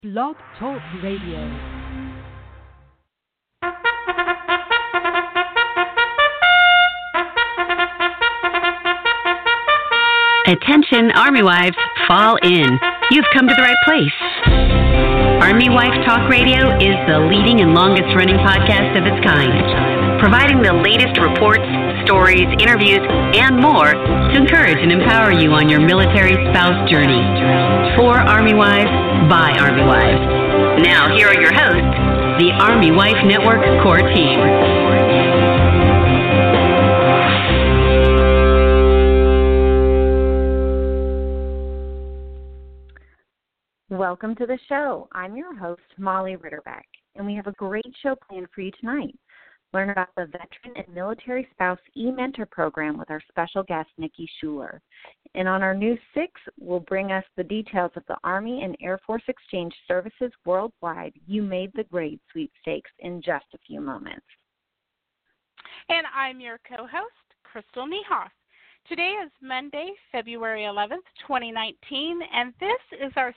Blog Talk Radio. Attention, Army wives, fall in. You've come to the right place. Army Wife Talk Radio is the leading and longest running podcast of its kind, providing the latest reports, stories, interviews, and more to encourage and empower you on your military spouse journey. For Army Wives, by Army Wives. Now, here are your hosts, the Army Wife Network core team. Welcome to the show. I'm your host, Molly Ritterbeck, and we have a great show planned for you tonight. Learn about the Veteran and Military Spouse E-Mentor Program with our special guest, Nikki Schuler. And on our News 6, will bring us the details of the Army and Air Force Exchange Services Worldwide You Made the Grade sweepstakes in just a few moments. And I'm your co-host, Crystal Niehoff. Today is Monday, February 11th, 2019, and this is our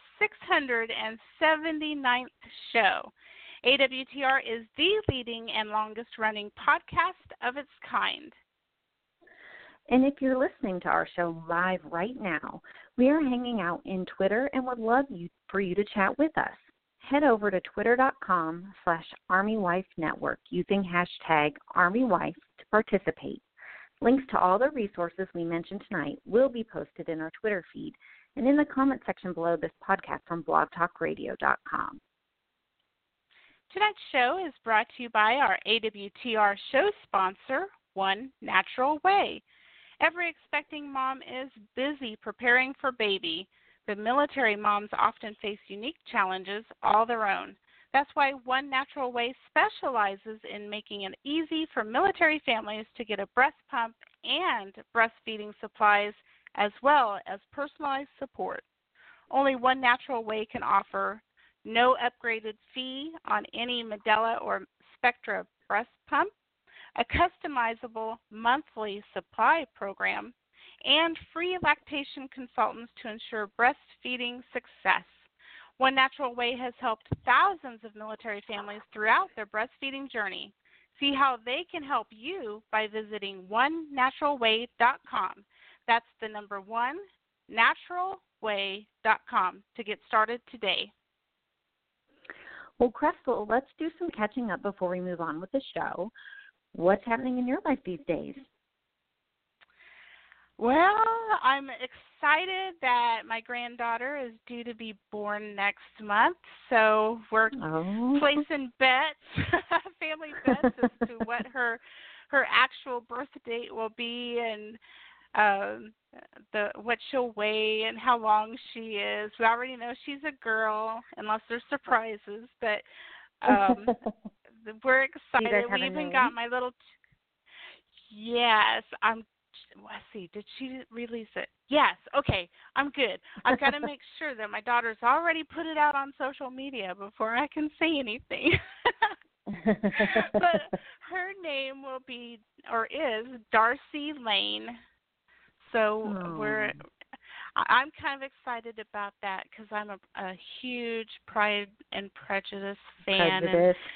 679th show. AWTR is the leading and longest-running podcast of its kind. And if you're listening to our show live right now, we are hanging out in Twitter and would love for you to chat with us. Head over to twitter.com/ArmyWifeNetwork using hashtag ArmyWife to participate. Links to all the resources we mentioned tonight will be posted in our Twitter feed and in the comment section below this podcast from blogtalkradio.com. Tonight's show is brought to you by our AWTR show sponsor, One Natural Way. Every expecting mom is busy preparing for baby, but military moms often face unique challenges all their own. That's why One Natural Way specializes in making it easy for military families to get a breast pump and breastfeeding supplies, as well as personalized support. Only One Natural Way can offer no upgraded fee on any Medela or Spectra breast pump, a customizable monthly supply program, and free lactation consultants to ensure breastfeeding success. One Natural Way has helped thousands of military families throughout their breastfeeding journey. See how they can help you by visiting onenaturalway.com. That's the number 1, naturalway.com to get started today. Well, Crystal, let's do some catching up before we move on with the show. What's happening in your life these days? Well, I'm excited that my granddaughter is due to be born next month, so we're placing bets, family bets, as to what her actual birth date will be and what she'll weigh and how long she is. We already know she's a girl, unless there's surprises, but we're excited. We even got my little. Yes, let's see, did she release it? Yes, okay, I'm good. I've got to make sure that my daughter's already put it out on social media before I can say anything. But her name will be, or is, Darcy Lane. So I'm kind of excited about that because I'm a huge Pride and Prejudice fan.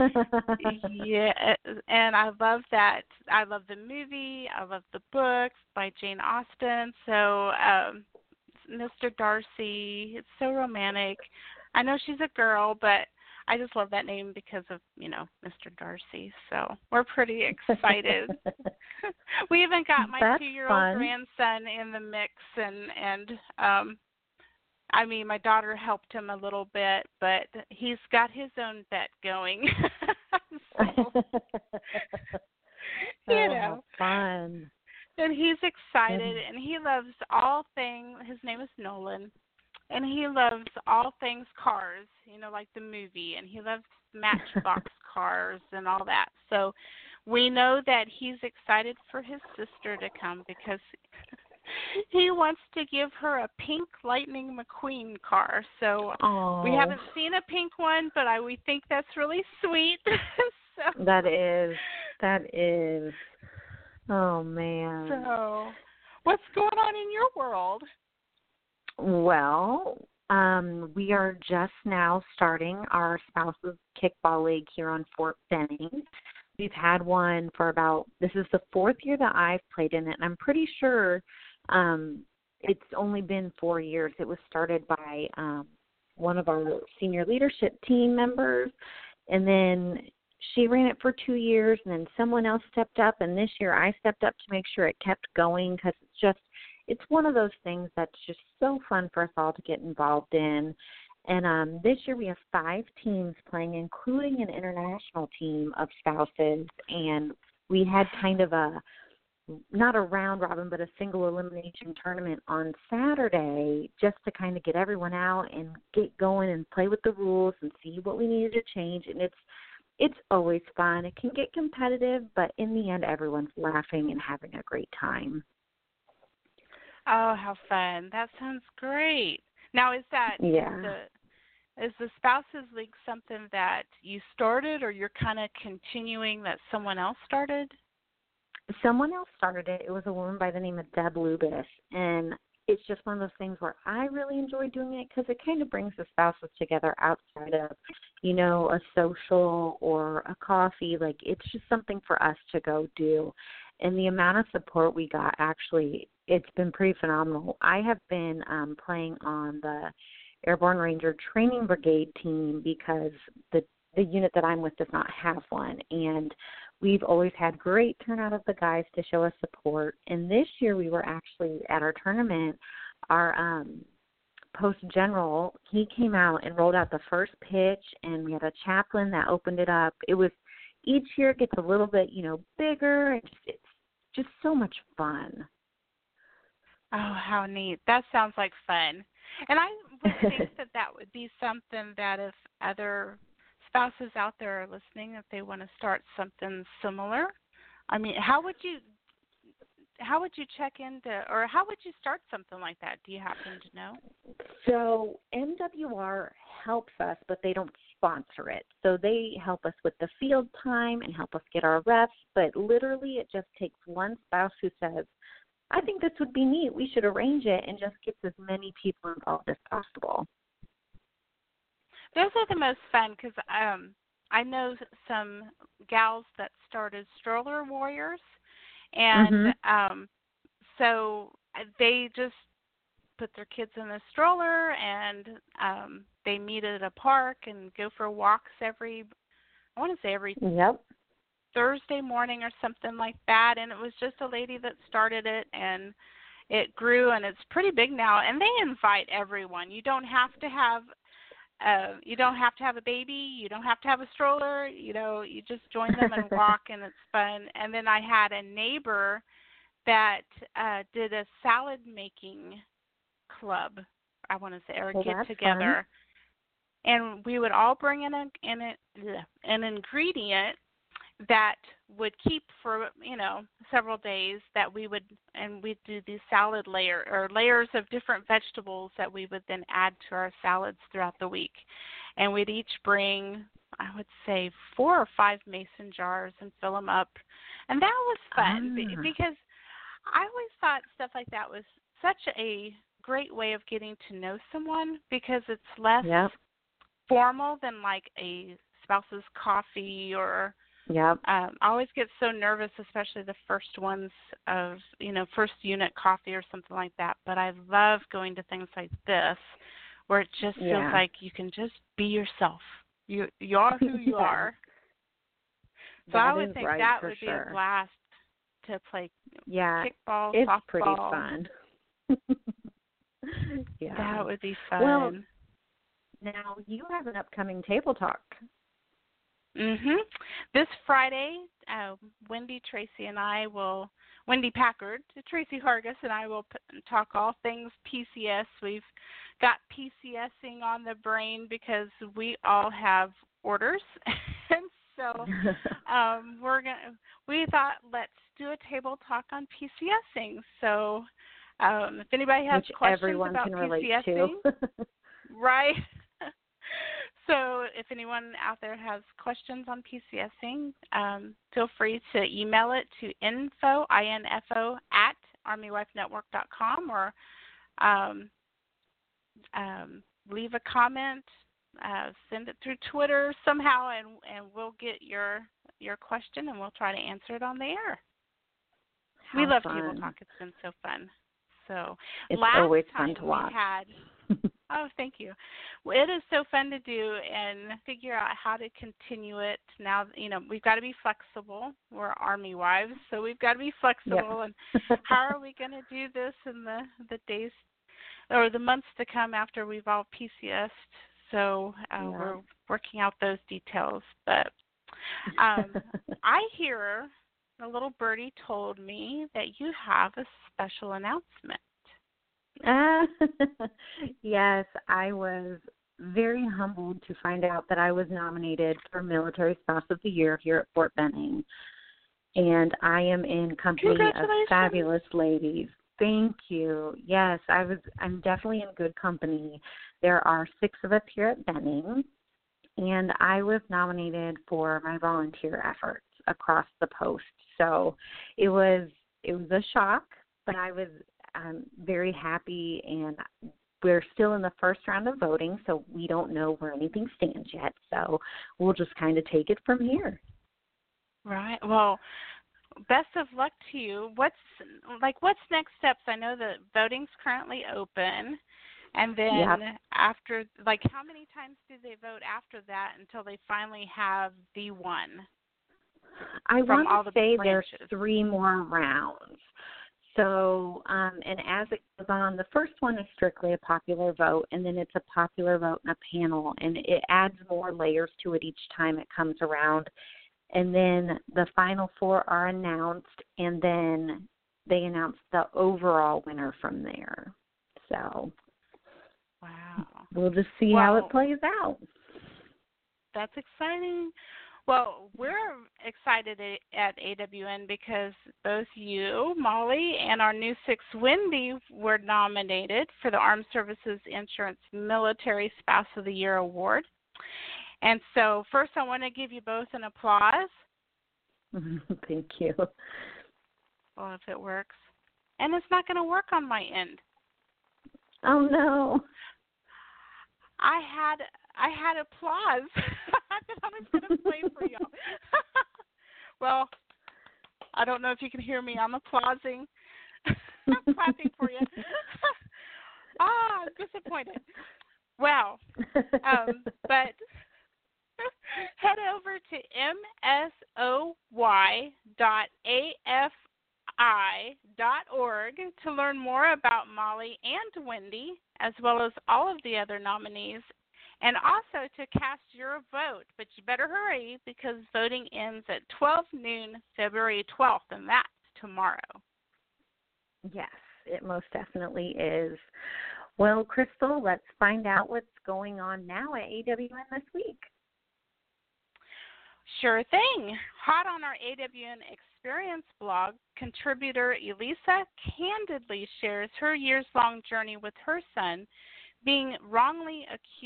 And I love that. I love the movie. I love the books by Jane Austen. So Mr. Darcy, it's so romantic. I know she's a girl, but I just love that name because of, Mr. Darcy. So we're pretty excited. We even got my 2-year-old grandson in the mix, and my daughter helped him a little bit, but he's got his own bet going. Fun. And he's excited, and he loves all things. His name is Nolan. And he loves all things cars, like the movie, and he loves Matchbox cars and all that. So we know that he's excited for his sister to come because he wants to give her a pink Lightning McQueen car. So we haven't seen a pink one, but we think that's really sweet. So, That is. Oh, man. So what's going on in your world? Well, We are just now starting our spouses kickball league here on Fort Benning. We've had one for this is the 4th year that I've played in it, and I'm pretty sure it's only been 4 years. It was started by one of our senior leadership team members, and then she ran it for 2 years, and then someone else stepped up, and this year I stepped up to make sure it kept going because it's one of those things that's just so fun for us all to get involved in. And this year we have 5 teams playing, including an international team of spouses, and we had kind of not a round robin, but a single elimination tournament on Saturday just to kind of get everyone out and get going and play with the rules and see what we needed to change. And it's always fun. It can get competitive, but in the end, everyone's laughing and having a great time. Oh, how fun. That sounds great. Now, is the Spouses League something that you started, or you're kind of continuing that someone else started? Someone else started it. It was a woman by the name of Deb Lubis, and it's just one of those things where I really enjoy doing it because it kind of brings the spouses together outside of, a social or a coffee. Like, it's just something for us to go do. And the amount of support we got, actually, it's been pretty phenomenal. I have been playing on the Airborne Ranger Training Brigade team because the unit that I'm with does not have one. And we've always had great turnout of the guys to show us support. And this year we were actually at our tournament, our post general, he came out and rolled out the first pitch, and we had a chaplain that opened it up. It was, each year it gets a little bit, bigger. It's just so much fun. Oh, how neat. That sounds like fun. And I would think that would be something that if other spouses out there are listening, if they want to start something similar, I mean, how would you check into, or how would you start something like that? Do you happen to know? So MWR helps us, but they don't sponsor it. So they help us with the field time and help us get our reps, but literally it just takes one spouse who says, I think this would be neat, we should arrange it, and just gets as many people involved as possible. Those are the most fun because I know some gals that started Stroller Warriors, and so they just put their kids in a stroller, and they meet at a park and go for walks every Thursday morning or something like that. And it was just a lady that started it, and it grew, and it's pretty big now. And they invite everyone. You don't have to have a baby. You don't have to have a stroller. You just join them and walk, and it's fun. And then I had a neighbor that did a salad making club, I want to say, or get together. Fun. And we would all bring in an ingredient that would keep for several days, that we'd do these salad layers of different vegetables that we would then add to our salads throughout the week. And we'd each bring, I would say, 4 or 5 mason jars and fill them up. And that was fun because I always thought stuff like that was such a great way of getting to know someone, because it's less formal than like a spouse's coffee or I always get so nervous, especially the first ones of, first unit coffee or something like that. But I love going to things like this where it just feels like you can just be yourself. You are who you are. So I would think that would be a blast to play kickball, it's softball. Pretty fun. That would be fun. Well, now you have an upcoming table talk. This Friday, Wendy Packard, Tracy Hargis, and I will talk all things PCS. We've got PCSing on the brain because we all have orders, and so we thought, let's do a table talk on PCSing. So if anybody has questions about PCSing, right? So if anyone out there has questions on PCSing, feel free to email it to info @armywifenetwork.com, or leave a comment, send it through Twitter somehow, and we'll get your question, and we'll try to answer it on the air. We love Table Talk. It's been so fun. So it's last always time fun to watch. We had, oh, thank you. Well, it is so fun to do and figure out how to continue it. Now, we've got to be flexible. We're Army wives, so we've got to be flexible. Yep. And how are we going to do this in the days or the months to come after we've all PCS'd? So we're working out those details. But I hear a little birdie told me that you have a special announcement. Yes, I was very humbled to find out that I was nominated for Military Spouse of the Year here at Fort Benning. And I am in company of fabulous ladies. Thank you. Yes, I'm definitely in good company. There are 6 of us here at Benning, and I was nominated for my volunteer efforts across the post. So it was a shock, but I was very happy, and we're still in the first round of voting, so we don't know where anything stands yet. So we'll just kind of take it from here. Right. Well, best of luck to you. What's next steps? I know that voting's currently open, and then after, how many times do they vote after that until they finally have the one? I want to say branches? There's 3 more rounds. So, and as it goes on, the first one is strictly a popular vote, and then it's a popular vote and a panel, and it adds more layers to it each time it comes around. And then the final 4 are announced, and then they announce the overall winner from there. So, wow. We'll just see how it plays out. That's exciting. Well, we're excited at AWN because both you, Molly, and our new 6, Wendy, were nominated for the Armed Services Insurance Military Spouse of the Year Award. And so first I want to give you both an applause. Thank you. Well, if it works. And it's not going to work on my end. Oh, no. I had applause that I was going to play for you. Well, I don't know if you can hear me. I'm applauding. I'm clapping for you. I'm disappointed. Well, but head over to msoy.afi.org to learn more about Molly and Wendy, as well as all of the other nominees, and also to cast your vote. But you better hurry because voting ends at 12 noon, February 12th, and that's tomorrow. Yes, it most definitely is. Well, Crystal, let's find out what's going on now at AWN this week. Sure thing. Hot on our AWN Experience blog, contributor Elisa candidly shares her years-long journey with her son being wrongly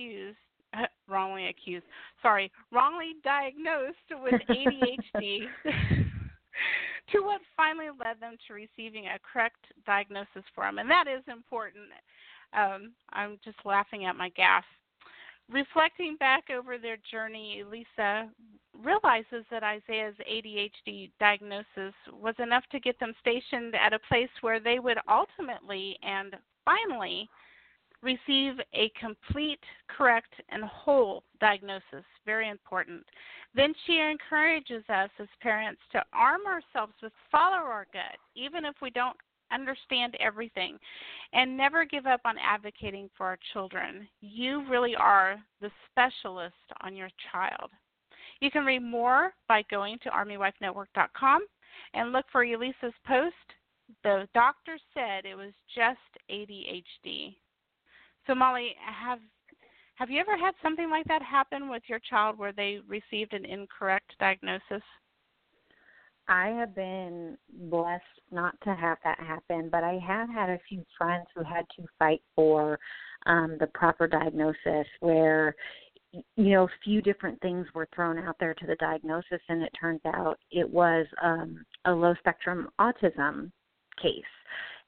diagnosed with ADHD to what finally led them to receiving a correct diagnosis for him. And that is important. I'm just laughing at my gas. Reflecting back over their journey, Elisa realizes that Isaiah's ADHD diagnosis was enough to get them stationed at a place where they would ultimately and finally receive a complete, correct, and whole diagnosis. Very important. Then she encourages us as parents to arm ourselves with follow our gut, even if we don't understand everything, and never give up on advocating for our children. You really are the specialist on your child. You can read more by going to ArmyWifeNetwork.com and look for Elisa's post. The doctor said it was just ADHD. So, Molly, have you ever had something like that happen with your child where they received an incorrect diagnosis? I have been blessed not to have that happen, but I have had a few friends who had to fight for the proper diagnosis where, a few different things were thrown out there to the diagnosis, and it turns out it was a low-spectrum autism case.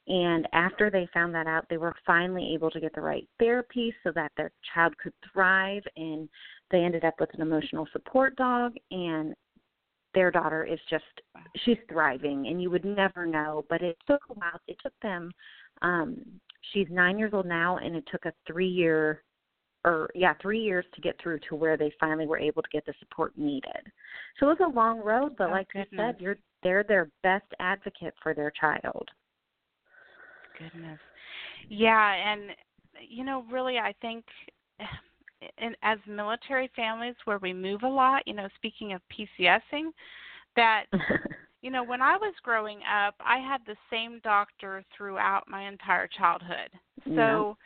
And after they found that out, they were finally able to get the right therapy so that their child could thrive, and they ended up with an emotional support dog, and their daughter is just, she's thriving, and you would never know, but it took a while. It took them, she's 9 years old now, and it took a 3 years to get through to where they finally were able to get the support needed. So it was a long road, but like you said, they're their best advocate for their child. Goodness. Yeah, and, really I think as military families where we move a lot, speaking of PCSing, that, when I was growing up, I had the same doctor throughout my entire childhood. So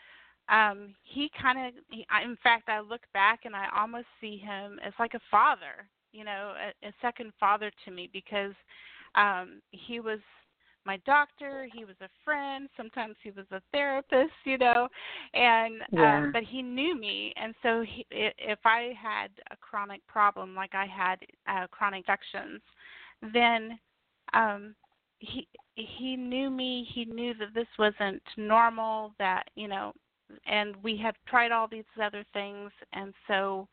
in fact, I look back and I almost see him as like a father, a second father to me, because he was my doctor, he was a friend, sometimes he was a therapist, and but he knew me, and so if I had a chronic problem, like I had chronic infections, then he knew me, he knew that this wasn't normal, that, and we had tried all these other things, and so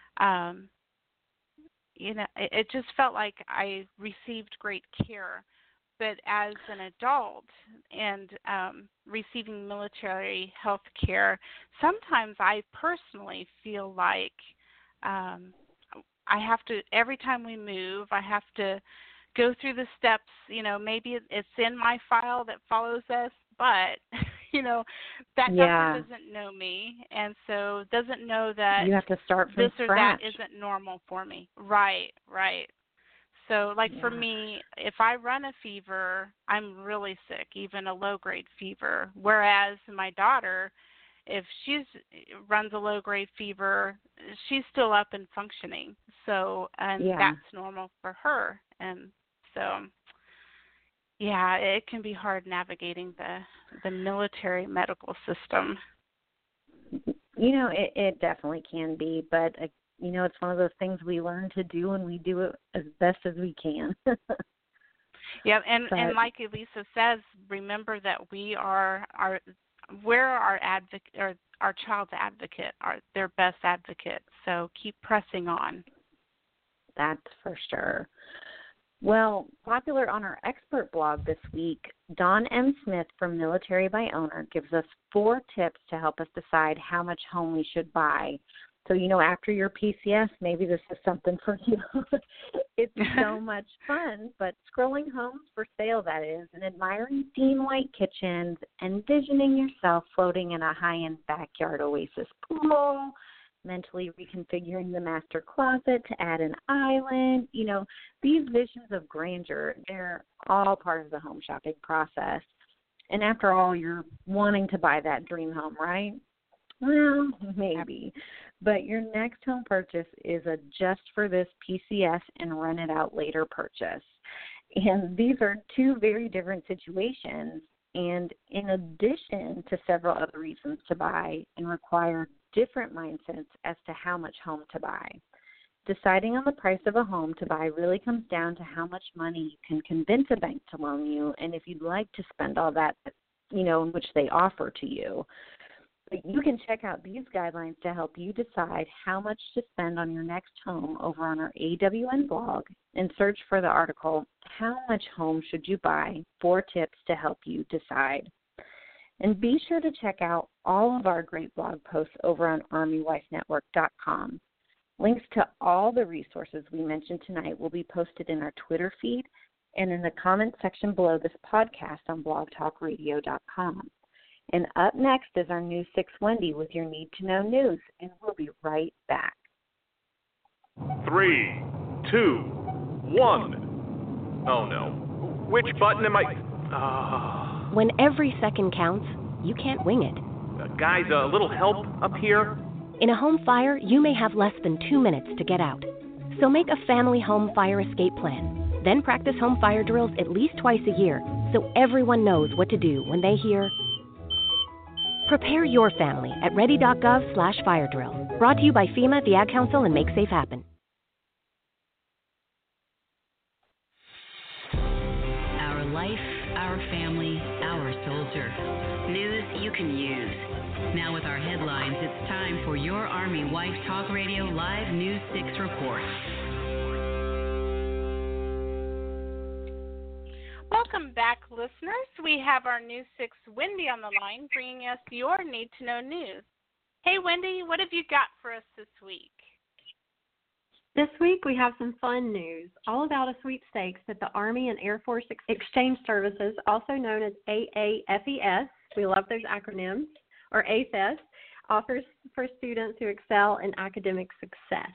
it just felt like I received great care. But as an adult and receiving military health care, sometimes I personally feel like I have to, every time we move, I have to go through the steps. Maybe it's in my file that follows us, but, that doctor doesn't know me, and so doesn't know that you have to start from this scratch. or that isn't normal for me. Right. So, for me, if I run a fever, I'm really sick, even a low-grade fever. Whereas my daughter, if she runs a low-grade fever, she's still up and functioning. So, and that's normal for her. And so, it can be hard navigating the military medical system. It definitely can be, but it's one of those things we learn to do, and we do it as best as we can. And like Elisa says, remember that we're our advocate, or our child's advocate, their best advocate. So keep pressing on. That's for sure. Well, popular on our expert blog this week, Dawn M. Smith from Military by Owner gives us 4 tips to help us decide how much home we should buy. So, after your PCS, maybe this is something for you. It's so much fun, but scrolling homes for sale, that is, and admiring theme white kitchens, envisioning yourself floating in a high-end backyard oasis pool, mentally reconfiguring the master closet to add an island. These visions of grandeur, they're all part of the home shopping process. And after all, you're wanting to buy that dream home, right? Well, maybe. But your next home purchase is a just for this PCS and run it out later purchase. And these are 2 very different situations, and in addition to several other reasons to buy, and require different mindsets as to how much home to buy. Deciding on the price of a home to buy really comes down to how much money you can convince a bank to loan you, and if you'd like to spend all that, in which they offer to you. But you can check out these guidelines to help you decide how much to spend on your next home over on our AWN blog, and search for the article, How Much Home Should You Buy? 4 Tips to Help You Decide. And be sure to check out all of our great blog posts over on ArmyWifeNetwork.com. Links to all the resources we mentioned tonight will be posted in our Twitter feed and in the comment section below this podcast on blogtalkradio.com. And up next is our News 6 Wendy with your Need to Know News, and we'll be right back. 3, 2, 1. Oh no. Which button am I? When every second counts, you can't wing it. Guys, a little help up here? In a home fire, you may have less than 2 minutes to get out. So make a family home fire escape plan. Then practice home fire drills at least twice a year so everyone knows what to do when they hear. Prepare your family at ready.gov/fire drill. Brought to you by FEMA, the Ad Council, and Make Safe Happen. Our life, our family, our soul. sponsor. News you can use. Now with our headlines, it's time for your Army Wife Talk Radio Live News 6 report. Welcome back, listeners. We have our News 6 Wendy on the line, bringing us your need-to-know news. Hey, Wendy, what have you got for us this week? This week, we have some fun news, all about a sweepstakes that the Army and Air Force Exchange Services, also known as AAFES, we love those acronyms, or AFES, offers for students who excel in academic success.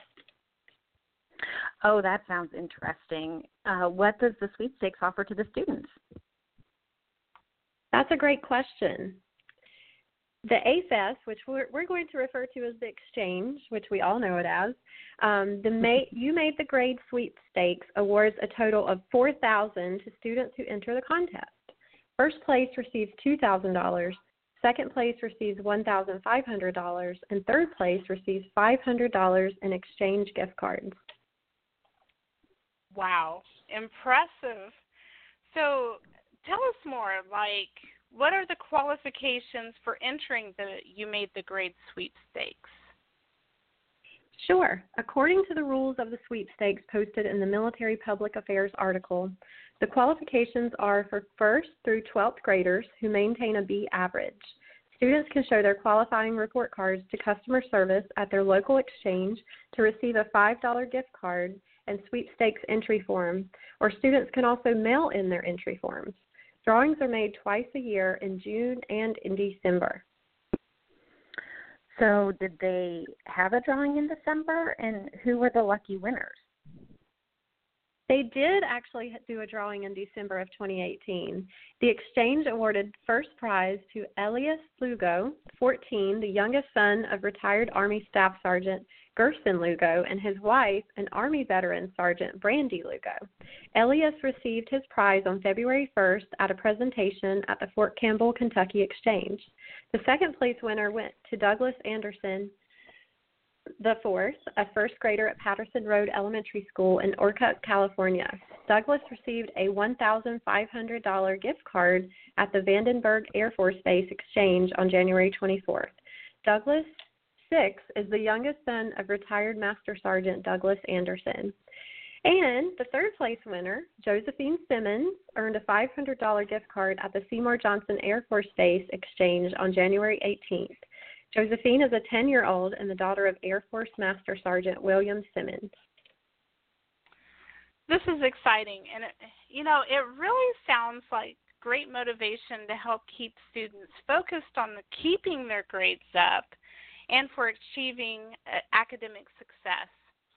Oh, that sounds interesting. What does the sweepstakes offer to the students? That's a great question. The AFES, which we're going to refer to as the Exchange, which we all know it as, You Made the Grade sweepstakes awards a total of $4,000 to students who enter the contest. First place receives $2,000, second place receives $1,500, and third place receives $500 in exchange gift cards. Wow, impressive. So tell us more, what are the qualifications for entering the You Made the Grade sweepstakes? Sure. According to the rules of the sweepstakes posted in the Military Public Affairs article, the qualifications are for 1st through 12th graders who maintain a B average. Students can show their qualifying report cards to customer service at their local exchange to receive a $5 gift card and sweepstakes entry form, or students can also mail in their entry forms. Drawings are made twice a year in June and in December. So did they have a drawing in December, and who were the lucky winners? They did actually do a drawing in December of 2018. The exchange awarded first prize to Elias Lugo, 14, the youngest son of retired Army Staff Sergeant Gerson Lugo, and his wife, an Army veteran Sergeant Brandy Lugo. Elias received his prize on February 1st at a presentation at the Fort Campbell, Kentucky Exchange. The second place winner went to Douglas Anderson the fourth, a first grader at Patterson Road Elementary School in Orcutt, California. Douglas received a $1,500 gift card at the Vandenberg Air Force Base Exchange on January 24th. Douglas, 6, is the youngest son of retired Master Sergeant Douglas Anderson. And the third place winner, Josephine Simmons, earned a $500 gift card at the Seymour Johnson Air Force Base Exchange on January 18th. Josephine is a 10-year-old and the daughter of Air Force Master Sergeant William Simmons. This is exciting, and it really sounds like great motivation to help keep students focused on keeping their grades up and for achieving academic success.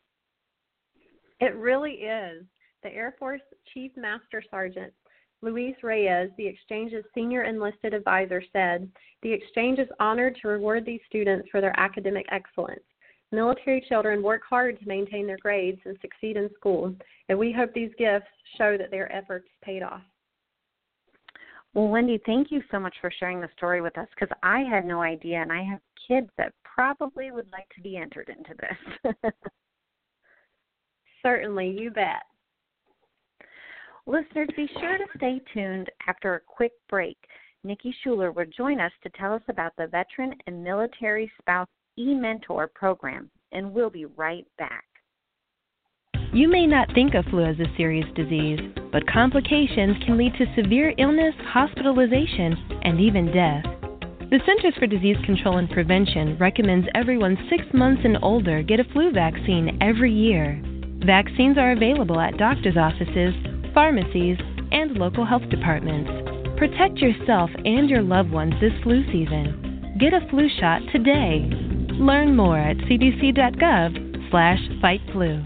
It really is. The Air Force Chief Master Sergeant Luis Reyes, the Exchange's senior enlisted advisor, said, "The Exchange is honored to reward these students for their academic excellence. Military children work hard to maintain their grades and succeed in school, and we hope these gifts show that their efforts paid off." Well, Wendy, thank you so much for sharing the story with us, because I had no idea, and I have kids that probably would like to be entered into this. Certainly, you bet. Listeners, be sure to stay tuned after a quick break. Nikki Schuler will join us to tell us about the Veteran and Military Spouse e-Mentor program, and we'll be right back. You may not think of flu as a serious disease, but complications can lead to severe illness, hospitalization, and even death. The Centers for Disease Control and Prevention recommends everyone 6 months and older get a flu vaccine every year. Vaccines are available at doctors' offices, pharmacies, and local health departments. Protect yourself and your loved ones this flu season. Get a flu shot today. Learn more at cdc.gov/fightflu.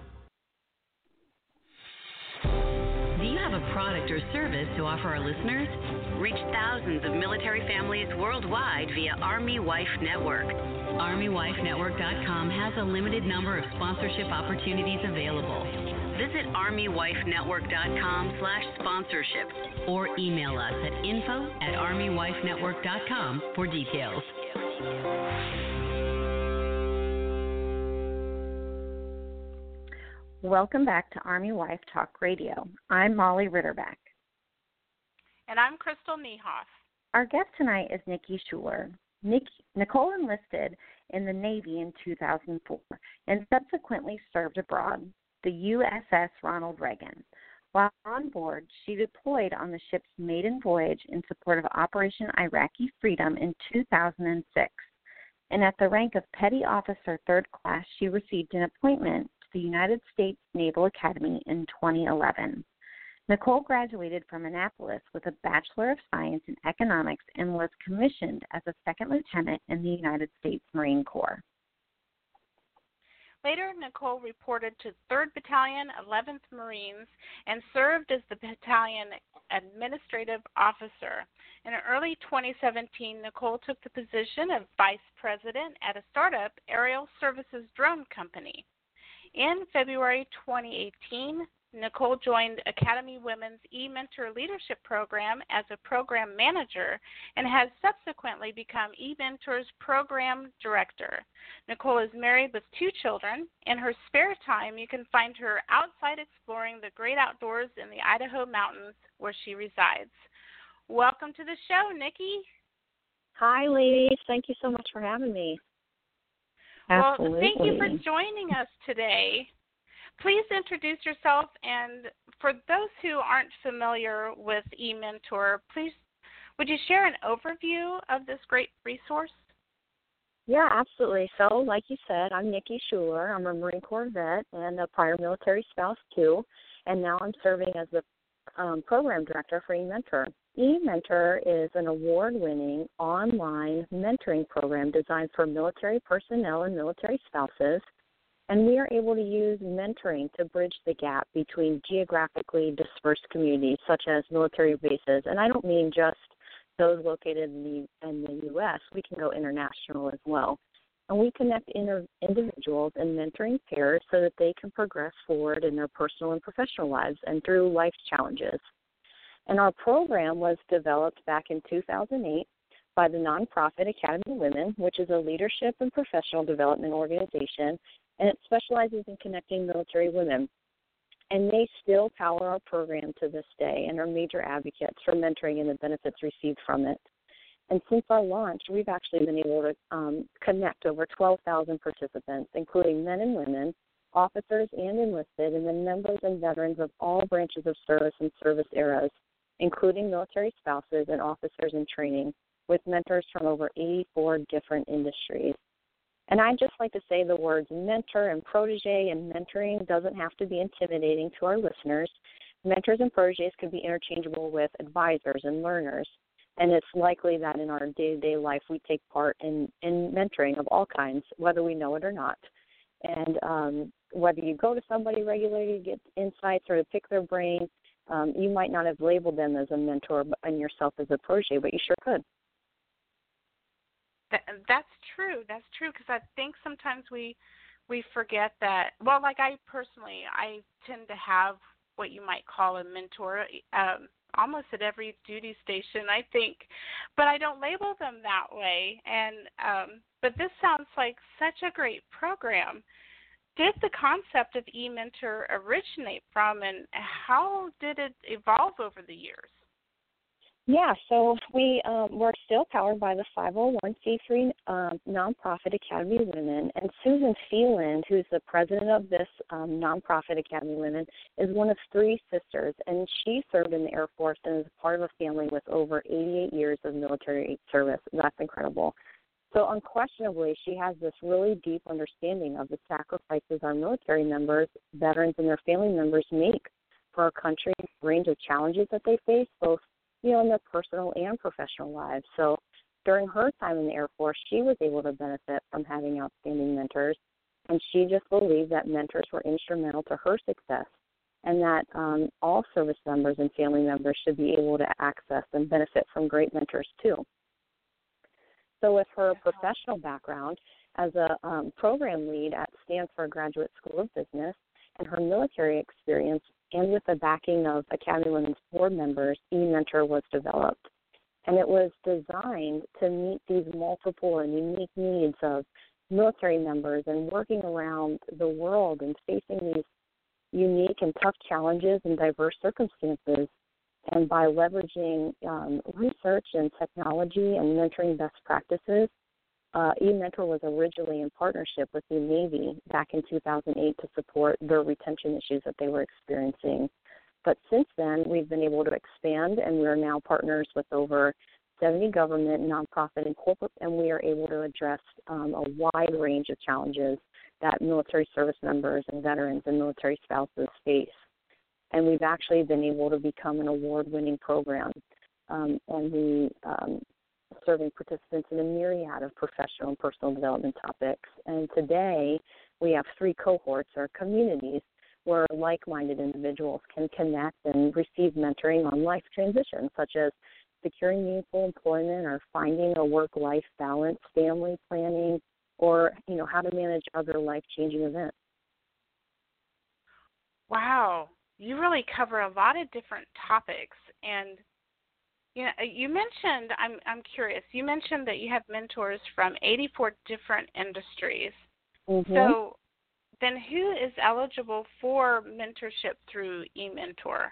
Do you have a product or service to offer our listeners? Reach thousands of military families worldwide via Army Wife Network. ArmyWifeNetwork.com has a limited number of sponsorship opportunities available. Visit ArmyWifeNetwork.com/sponsorship or email us at info@ArmyWifeNetwork.com for details. Welcome back to Army Wife Talk Radio. I'm Molly Ritterback. And I'm Crystal Niehoff. Our guest tonight is Nikki Schuler. Nicole enlisted in the Navy in 2004 and subsequently served abroad, the USS Ronald Reagan. While on board, she deployed on the ship's maiden voyage in support of Operation Iraqi Freedom in 2006. And at the rank of Petty Officer Third Class, she received an appointment to the United States Naval Academy in 2011. Nicole graduated from Annapolis with a Bachelor of Science in Economics and was commissioned as a second lieutenant in the United States Marine Corps. Later, Nicole reported to 3rd Battalion, 11th Marines, and served as the battalion administrative officer. In early 2017, Nicole took the position of vice president at a startup aerial services drone company. In February 2018, Nicole joined Academy Women's eMentor Leadership Program as a program manager and has subsequently become eMentor's program director. Nicole is married with 2 children. In her spare time, you can find her outside exploring the great outdoors in the Idaho mountains where she resides. Welcome to the show, Nikki. Hi, ladies. Thank you so much for having me. Absolutely. Well, thank you for joining us today. Please introduce yourself, and for those who aren't familiar with eMentor, please would you share an overview of this great resource? Yeah, absolutely. So, like you said, I'm Nikki Schuler. I'm a Marine Corps vet and a prior military spouse, too, and now I'm serving as the program director for eMentor. eMentor is an award-winning online mentoring program designed for military personnel and military spouses. And we are able to use mentoring to bridge the gap between geographically dispersed communities, such as military bases. And I don't mean just those located in the U.S. We can go international as well. And we connect individuals in mentoring pairs so that they can progress forward in their personal and professional lives and through life's challenges. And our program was developed back in 2008 by the nonprofit Academy Women, which is a leadership and professional development organization, and it specializes in connecting military women. And they still power our program to this day and are major advocates for mentoring and the benefits received from it. And since our launch, we've actually been able to connect over 12,000 participants, including men and women, officers and enlisted, and then members and veterans of all branches of service and service eras, including military spouses and officers in training, with mentors from over 84 different industries. And I'd just like to say the words mentor and protege and mentoring doesn't have to be intimidating to our listeners. Mentors and proteges could be interchangeable with advisors and learners. And it's likely that in our day-to-day life we take part in mentoring of all kinds, whether we know it or not. And whether you go to somebody regularly to get insights or to pick their brain, you might not have labeled them as a mentor and yourself as a protege, but you sure could. That's true. That's true, because I think sometimes we forget that. Well, like I tend to have what you might call a mentor almost at every duty station, I think, but I don't label them that way. And but this sounds like such a great program. Did the concept of eMentor originate from, and how did it evolve over the years? Yeah, so we're still powered by the 501c3 nonprofit Academy Women, and Susan Phelan, who's the president of this nonprofit Academy Women, is one of 3 sisters, and she served in the Air Force and is part of a family with over 88 years of military service. That's incredible. So unquestionably, she has this really deep understanding of the sacrifices our military members, veterans, and their family members make for our country, the range of challenges that they face, both in their personal and professional lives. So during her time in the Air Force, she was able to benefit from having outstanding mentors, and she just believed that mentors were instrumental to her success, and that all service members and family members should be able to access and benefit from great mentors too. So with her professional background as a program lead at Stanford Graduate School of Business and her military experience, and with the backing of Academy Women's board members, eMentor was developed. And it was designed to meet these multiple and unique needs of military members and working around the world and facing these unique and tough challenges and diverse circumstances. And by leveraging research and technology and mentoring best practices, eMentor was originally in partnership with the Navy back in 2008 to support their retention issues that they were experiencing. But since then, we've been able to expand, and we are now partners with over 70 government, nonprofit, and corporate, and we are able to address a wide range of challenges that military service members and veterans and military spouses face. And we've actually been able to become an award-winning program, and we serving participants in a myriad of professional and personal development topics. And today, we have 3 cohorts or communities where like-minded individuals can connect and receive mentoring on life transitions, such as securing meaningful employment or finding a work-life balance, family planning, or, how to manage other life-changing events. Wow. You really cover a lot of different topics. And, you mentioned, I'm curious, you mentioned that you have mentors from 84 different industries. Mm-hmm. So then who is eligible for mentorship through eMentor?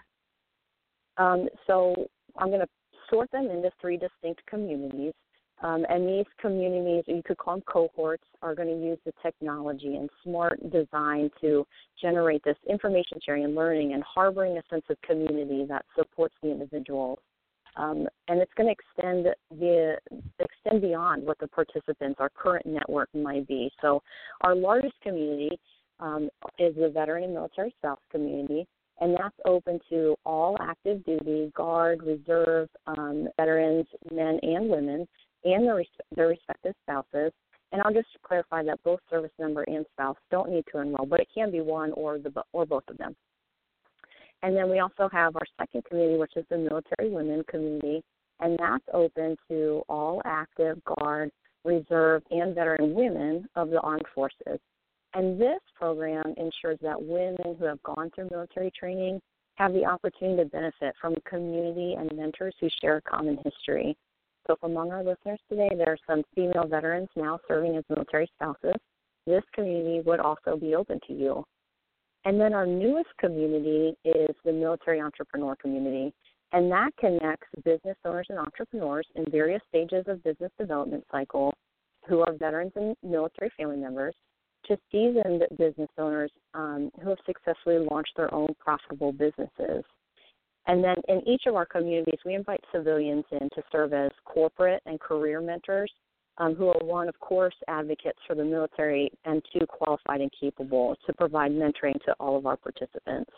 So I'm going to sort them into 3 distinct communities. And these communities, you could call them cohorts, are going to use the technology and smart design to generate this information sharing and learning and harboring a sense of community that supports the individuals. And it's going to extend beyond what the participants, our current network might be. So our largest community is the veteran and military spouse community, and that's open to all active duty, Guard, Reserve, veterans, men and women, and their respective spouses. And I'll just clarify that both service member and spouse don't need to enroll, but it can be one or both of them. And then we also have our second community, which is the military women community, and that's open to all active, Guard, Reserve, and veteran women of the armed forces. And this program ensures that women who have gone through military training have the opportunity to benefit from a community and mentors who share a common history. So among our listeners today, there are some female veterans now serving as military spouses. This community would also be open to you. And then our newest community is the military entrepreneur community, and that connects business owners and entrepreneurs in various stages of business development cycle who are veterans and military family members to seasoned business owners who have successfully launched their own profitable businesses. And then in each of our communities, we invite civilians in to serve as corporate and career mentors who are, one, of course, advocates for the military, and 2, qualified and capable to provide mentoring to all of our participants.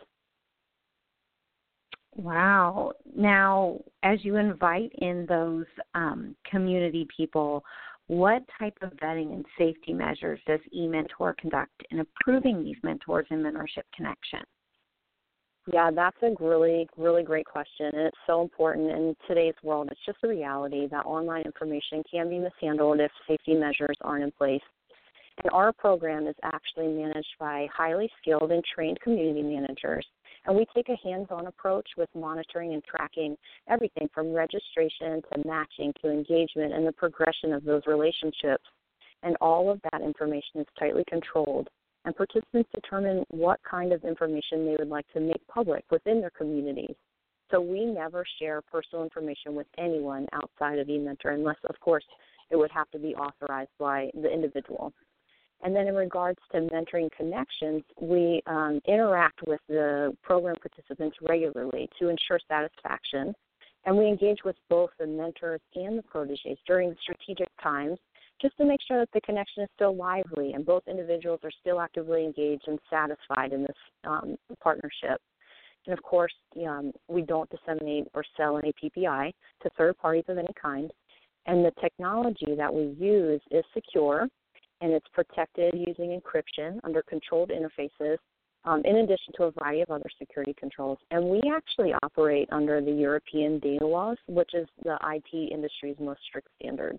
Wow. Now, as you invite in those community people, what type of vetting and safety measures does eMentor conduct in approving these mentors and mentorship connections? Yeah, that's a really, really great question, and it's so important in today's world. It's just a reality that online information can be mishandled if safety measures aren't in place. And our program is actually managed by highly skilled and trained community managers, and we take a hands-on approach with monitoring and tracking everything from registration to matching to engagement and the progression of those relationships. And all of that information is tightly controlled, and participants determine what kind of information they would like to make public within their communities. So we never share personal information with anyone outside of eMentor unless, of course, it would have to be authorized by the individual. And then in regards to mentoring connections, we interact with the program participants regularly to ensure satisfaction, and we engage with both the mentors and the proteges during strategic times just to make sure that the connection is still lively and both individuals are still actively engaged and satisfied in this partnership. And, of course, we don't disseminate or sell any PPI to third parties of any kind. And the technology that we use is secure, and it's protected using encryption under controlled interfaces, in addition to a variety of other security controls. And we actually operate under the European data laws, which is the IT industry's most strict standards.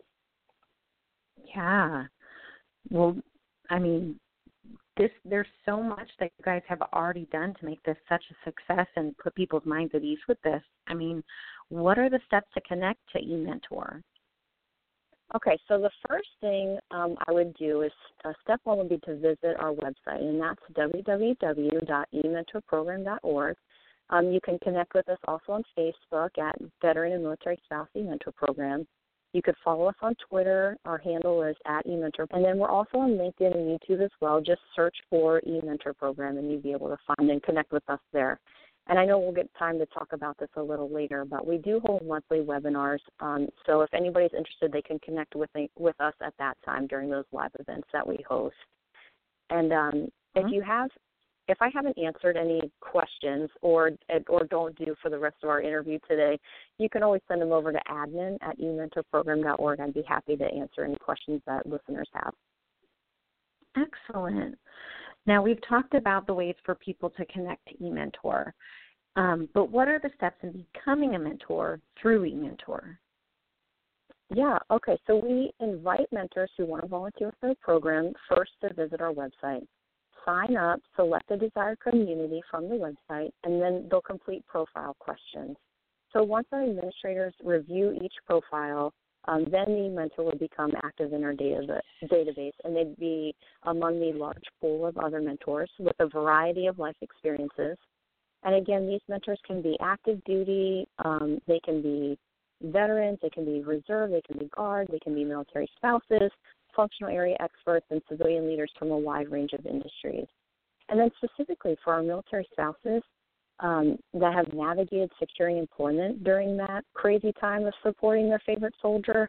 Yeah. Well, I mean, there's so much that you guys have already done to make this such a success and put people's minds at ease with this. I mean, what are the steps to connect to eMentor? Okay, so the first thing I would do is step 1 would be to visit our website, and that's www.ementorprogram.org. You can connect with us also on Facebook at Veteran and Military Spouse eMentor Program. You could follow us on Twitter. Our handle is @eMentor. And then we're also on LinkedIn and YouTube as well. Just search for eMentor Program, and you'll be able to find and connect with us there. And I know we'll get time to talk about this a little later, but we do hold monthly webinars. So if anybody's interested, they can connect with us at that time during those live events that we host. And if I haven't answered any questions or don't do for the rest of our interview today, you can always send them over to admin@ementorprogram.org. I'd be happy to answer any questions that listeners have. Excellent. Now, we've talked about the ways for people to connect to eMentor, but what are the steps in becoming a mentor through eMentor? Yeah, okay, so we invite mentors who want to volunteer for the program first to visit our website. Sign up, select a desired community from the website, and then they'll complete profile questions. So once our administrators review each profile, then the mentor will become active in our database, and they'd be among the large pool of other mentors with a variety of life experiences. And again, these mentors can be active duty, they can be veterans, they can be reserve, they can be guard, they can be military spouses, functional area experts, and civilian leaders from a wide range of industries. And then specifically for our military spouses that have navigated securing employment during that crazy time of supporting their favorite soldier,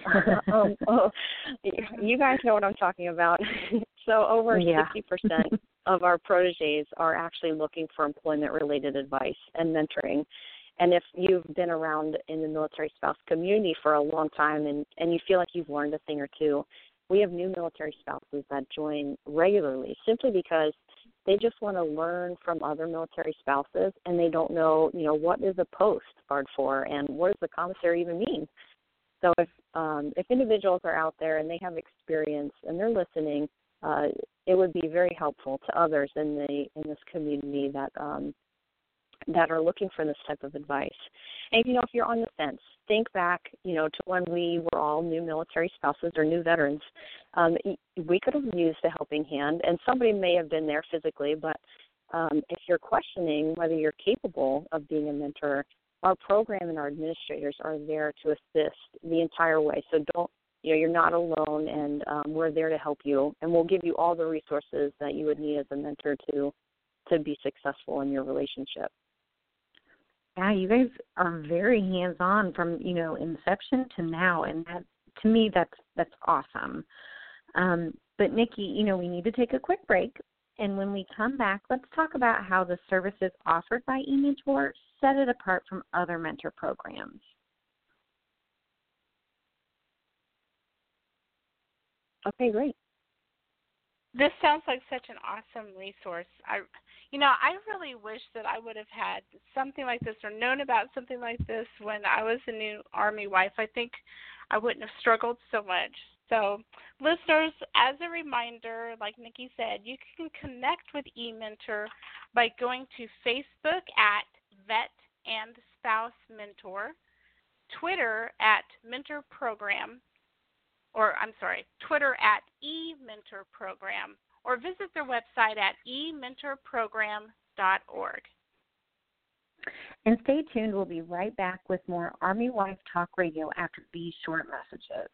you guys know what I'm talking about. So over 60% of our proteges are actually looking for employment-related advice and mentoring. And if you've been around in the military spouse community for a long time and you feel like you've learned a thing or two, we have new military spouses that join regularly simply because they just want to learn from other military spouses, and they don't know, what is a post guard for and what does the commissary even mean. So if individuals are out there and they have experience and they're listening, it would be very helpful to others in this community that are looking for this type of advice. And, if you're on the fence, think back, to when we were all new military spouses or new veterans. We could have used a helping hand, and somebody may have been there physically, but if you're questioning whether you're capable of being a mentor, our program and our administrators are there to assist the entire way. So you're not alone, and we're there to help you, and we'll give you all the resources that you would need as a mentor to be successful in your relationship. Yeah, you guys are very hands-on from, inception to now, and that, to me, that's awesome. But, Nikki, we need to take a quick break, and when we come back, let's talk about how the services offered by eMentor set it apart from other mentor programs. Okay, great. This sounds like such an awesome resource. I really wish that I would have had something like this or known about something like this when I was a new Army wife. I think I wouldn't have struggled so much. So, listeners, as a reminder, like Nikki said, you can connect with eMentor by going to Facebook at Vet and Spouse Mentor, Twitter at Mentor Program, Twitter at eMentor Program, or visit their website at ementorprogram.org. And stay tuned. We'll be right back with more Army Wife Talk Radio after these short messages.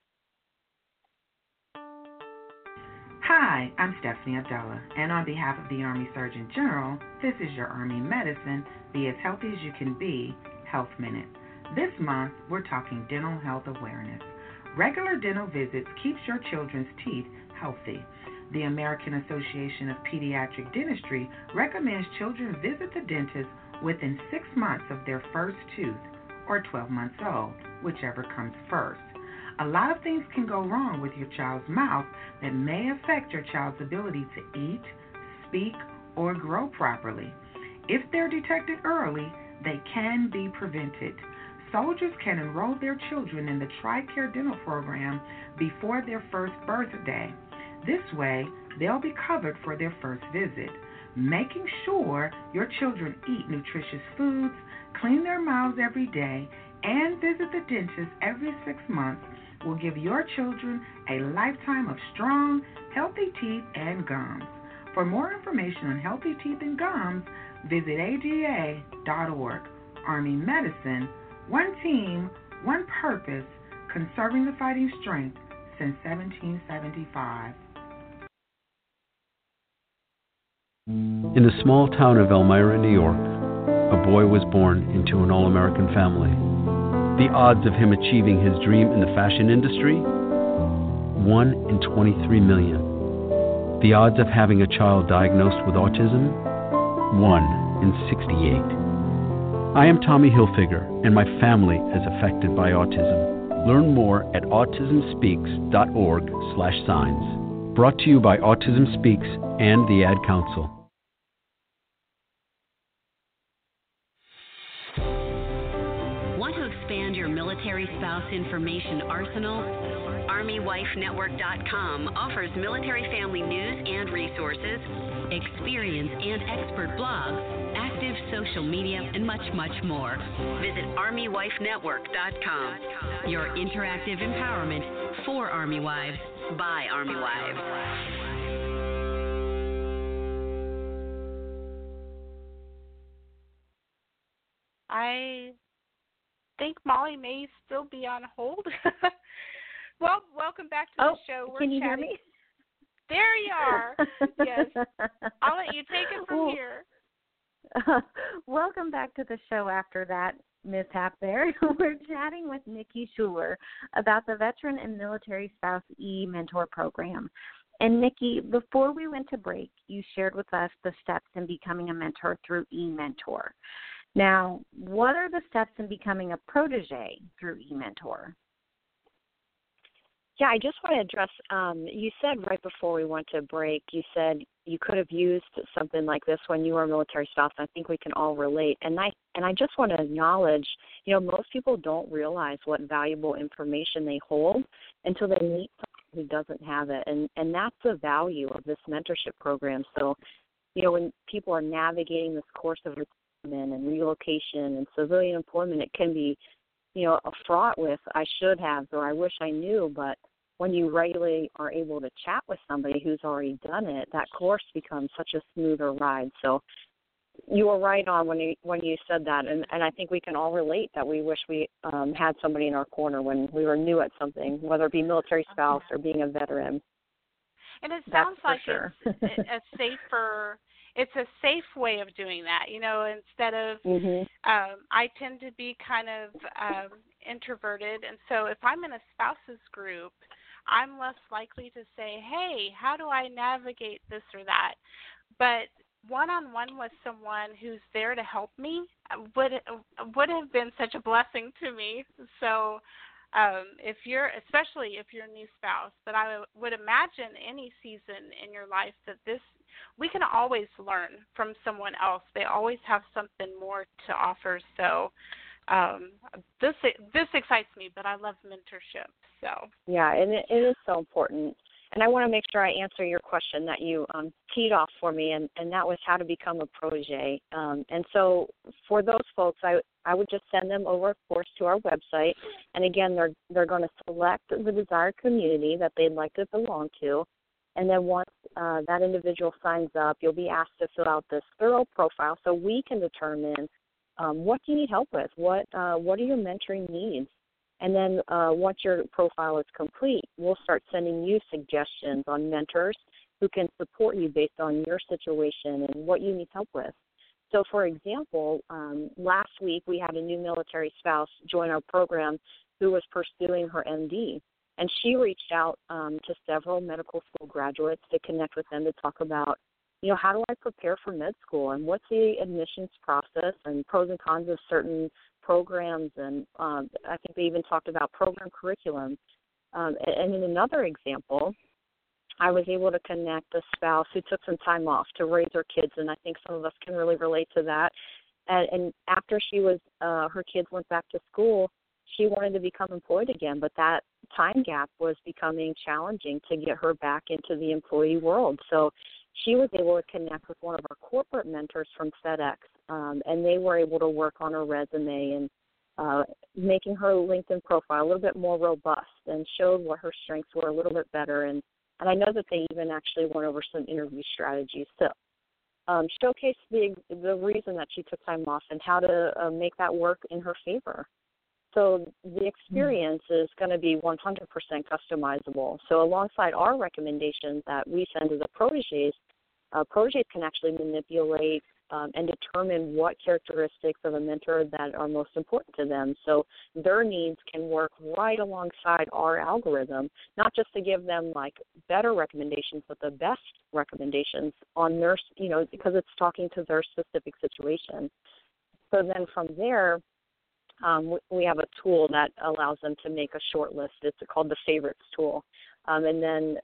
Hi, I'm Stephanie Abdullah, and on behalf of the Army Surgeon General, this is your Army Medicine, Be As Healthy As You Can Be, Health Minute. This month, we're talking dental health awareness. Regular dental visits keeps your children's teeth healthy. The American Association of Pediatric Dentistry recommends children visit the dentist within 6 months of their first tooth, or 12 months old, whichever comes first. A lot of things can go wrong with your child's mouth that may affect your child's ability to eat, speak, or grow properly. If they're detected early, they can be prevented. Soldiers can enroll their children in the TRICARE dental program before their first birthday. This way, they'll be covered for their first visit. Making sure your children eat nutritious foods, clean their mouths every day, and visit the dentist every 6 months will give your children a lifetime of strong, healthy teeth and gums. For more information on healthy teeth and gums, visit AGA.org. Army Medicine, one team, one purpose, conserving the fighting strength since 1775. In the small town of Elmira, New York, a boy was born into an all-American family. The odds of him achieving his dream in the fashion industry? 1 in 23 million. The odds of having a child diagnosed with autism? 1 in 68. I am Tommy Hilfiger, and my family is affected by autism. Learn more at autismspeaks.org/signs. Brought to you by Autism Speaks and the Ad Council. Want to expand your military spouse information arsenal? ArmyWifeNetwork.com offers military family news and resources, experience and expert blogs, active social media, and much, much more. Visit ArmyWifeNetwork.com. Your interactive empowerment for Army Wives by Army Wives. I think Molly may still be on hold. Well, welcome back to the show. We're can you chatting. hear me? There you are. Yes. I'll let you take it from here. Welcome back to the show after that mishap there. We're chatting with Nikki Schuler about the Veteran and Military Spouse E-Mentor Program. And Nikki, before we went to break, you shared with us the steps in becoming a mentor through E-Mentor. Now, what are the steps in becoming a protege through E-Mentor? Yeah, I just want to address, you said right before we went to break, you said you could have used something like this when you were a military spouse. I think we can all relate. And I just want to acknowledge, most people don't realize what valuable information they hold until they meet someone who doesn't have it. And that's the value of this mentorship program. So, when people are navigating this course of retirement and relocation and civilian employment, it can be fraught with I should have or I wish I knew, but when you regularly are able to chat with somebody who's already done it, that course becomes such a smoother ride. So you were right on when you said that, and I think we can all relate that we wish we had somebody in our corner when we were new at something, whether it be military spouse or being a veteran. And it sounds like sure. It's a safe way of doing that, instead of, I tend to be kind of introverted, and so if I'm in a spouses group, I'm less likely to say, hey, how do I navigate this or that? But one-on-one with someone who's there to help me would have been such a blessing to me. So especially if you're a new spouse, but I would imagine any season in your life that we can always learn from someone else. They always have something more to offer. So this excites me, but I love mentorship. So yeah, and it is so important. And I want to make sure I answer your question that you teed off for me, and that was how to become a protege. And so for those folks, I would just send them over, of course, to our website. And again, they're going to select the desired community that they'd like to belong to. And then once that individual signs up, you'll be asked to fill out this thorough profile so we can determine what do you need help with, what are your mentoring needs. And then once your profile is complete, we'll start sending you suggestions on mentors who can support you based on your situation and what you need help with. So, for example, last week we had a new military spouse join our program who was pursuing her MD. And she reached out to several medical school graduates to connect with them to talk about, how do I prepare for med school and what's the admissions process and pros and cons of certain programs. And I think they even talked about program curriculum. And in another example, I was able to connect a spouse who took some time off to raise her kids, and I think some of us can really relate to that. And after her kids went back to school, she wanted to become employed again, but that time gap was becoming challenging to get her back into the employee world. So she was able to connect with one of our corporate mentors from FedEx, and they were able to work on her resume and making her LinkedIn profile a little bit more robust and showed what her strengths were a little bit better. And And I know that they even actually went over some interview strategies to showcase the reason that she took time off and how to make that work in her favor. So the experience is going to be 100% customizable. So alongside our recommendations that we send to the protégés can actually manipulate and determine what characteristics of a mentor that are most important to them. So their needs can work right alongside our algorithm, not just to give them like better recommendations, but the best recommendations on their, because it's talking to their specific situation. So then from there, we have a tool that allows them to make a short list. It's called the favorites tool. And then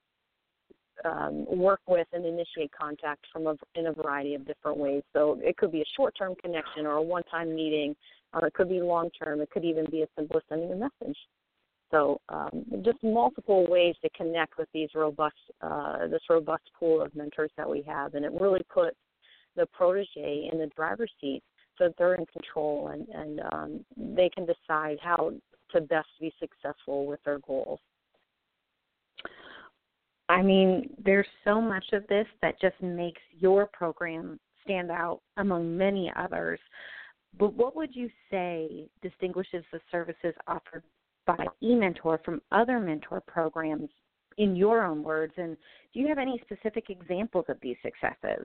work with and initiate contact in a variety of different ways. So it could be a short-term connection or a one-time meeting. It could be long-term. It could even be as simple as sending a message. So just multiple ways to connect with this robust pool of mentors that we have, and it really puts the protégé in the driver's seat so that they're in control and they can decide how to best be successful with their goals. I mean, there's so much of this that just makes your program stand out among many others. But what would you say distinguishes the services offered by eMentor from other mentor programs in your own words? And do you have any specific examples of these successes?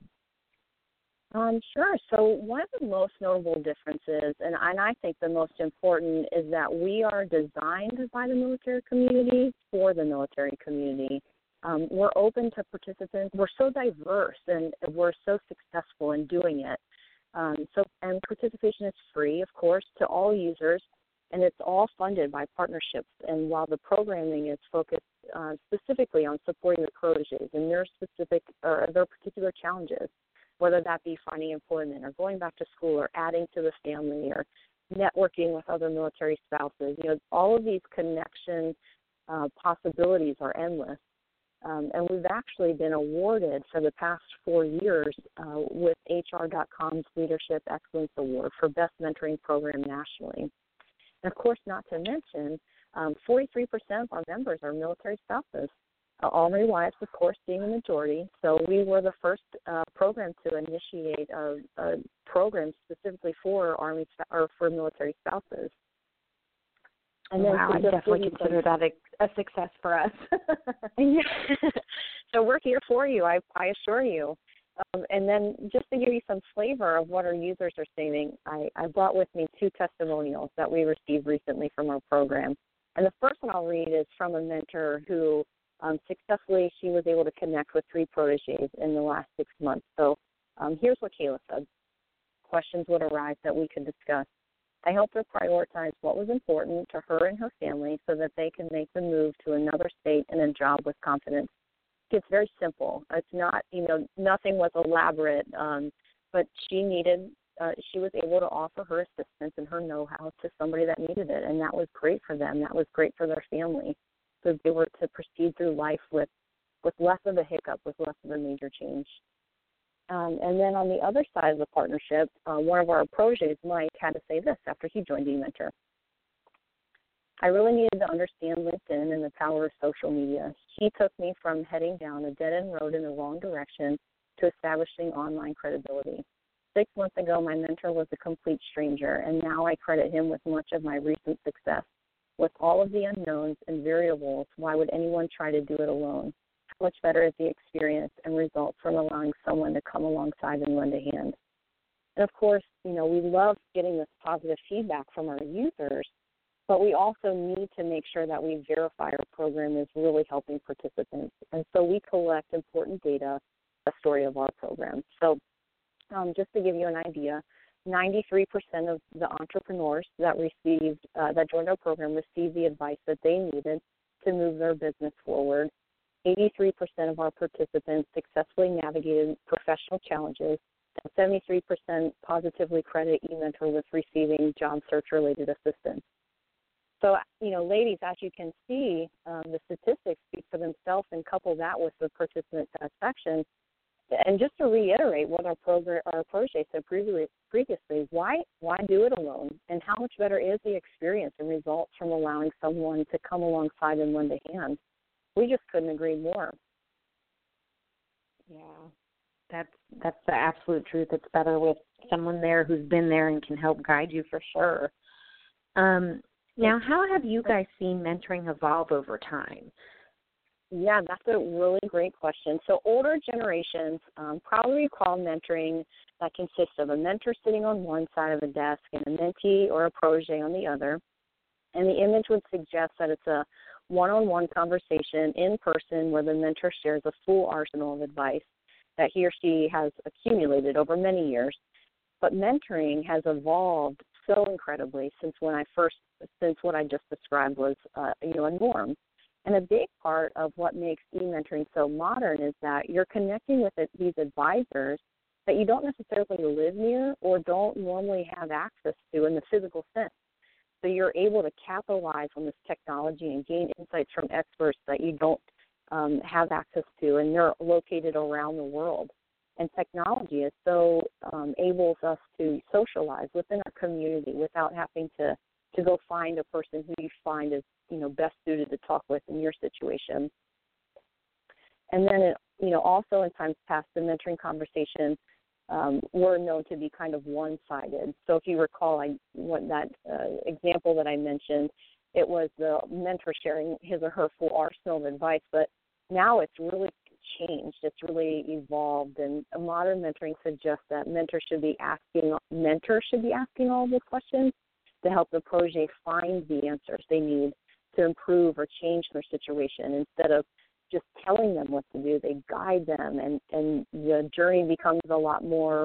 Sure. So one of the most notable differences, and I think the most important, is that we are designed by the military community for the military community. We're open to participants. We're so diverse, and we're so successful in doing it. And participation is free, of course, to all users, and it's all funded by partnerships. And while the programming is focused specifically on supporting the protégés and their particular challenges, whether that be finding employment or going back to school or adding to the family or networking with other military spouses. All of these connection possibilities are endless. And we've actually been awarded for the past 4 years with HR.com's Leadership Excellence Award for Best Mentoring Program nationally. And, of course, not to mention, 43% of our members are military spouses. Army wives, of course, being the majority. So we were the first program to initiate a program specifically for for military spouses. And then wow, I definitely consider that a success for us. So we're here for you, I assure you. And then just to give you some flavor of what our users are saying, I brought with me 2 testimonials that we received recently from our program. And the first one I'll read is from a mentor who successfully, she was able to connect with 3 protégés in the last 6 months. So here's what Kayla said. Questions would arise that we could discuss. I helped her prioritize what was important to her and her family so that they can make the move to another state and a job with confidence. It's very simple. It's not, nothing was elaborate, but she was able to offer her assistance and her know-how to somebody that needed it, and that was great for them. That was great for their family. So they were to proceed through life with less of a hiccup, with less of a major change. And then on the other side of the partnership, one of our protégés, Mike, had to say this after he joined eMentor. I really needed to understand LinkedIn and the power of social media. She took me from heading down a dead-end road in the wrong direction to establishing online credibility. 6 months ago, my mentor was a complete stranger, and now I credit him with much of my recent success. With all of the unknowns and variables, why would anyone try to do it alone? How much better is the experience and results from allowing someone to come alongside and lend a hand? And, of course, we love getting this positive feedback from our users, but we also need to make sure that we verify our program is really helping participants. And so we collect important data, a story of our program. So just to give you an idea, 93% of the entrepreneurs that joined our program received the advice that they needed to move their business forward. 83% of our participants successfully navigated professional challenges, and 73% positively credit eMentor with receiving job search-related assistance. So, ladies, as you can see, the statistics speak for themselves, and couple that with the participant satisfaction. And just to reiterate what our protégé said previously, why do it alone? And how much better is the experience and results from allowing someone to come alongside and lend a hand? we just couldn't agree more. Yeah, that's the absolute truth. It's better with someone there who's been there and can help guide you for sure. Now, how have you guys seen mentoring evolve over time? Yeah, that's a really great question. So older generations probably recall mentoring that consists of a mentor sitting on one side of the desk and a mentee or a protege on the other. And the image would suggest that it's a one-on-one conversation in person where the mentor shares a full arsenal of advice that he or she has accumulated over many years. But mentoring has evolved so incredibly since what I just described was a norm. And a big part of what makes e-mentoring so modern is that you're connecting with these advisors that you don't necessarily live near or don't normally have access to in the physical sense. So you're able to capitalize on this technology and gain insights from experts that you don't have access to, and they're located around the world. And technology is so enables us to socialize within our community without having to go find a person who you find is best suited to talk with in your situation. And then also in times past, the mentoring conversations were known to be kind of one-sided. So if you recall, that example that I mentioned, it was the mentor sharing his or her full arsenal of advice, but now it's really changed. It's really evolved, and a modern mentoring suggests that mentors should be asking all the questions to help the protege find the answers they need to improve or change their situation. Instead of just telling them what to do, they guide them, and the journey becomes a lot more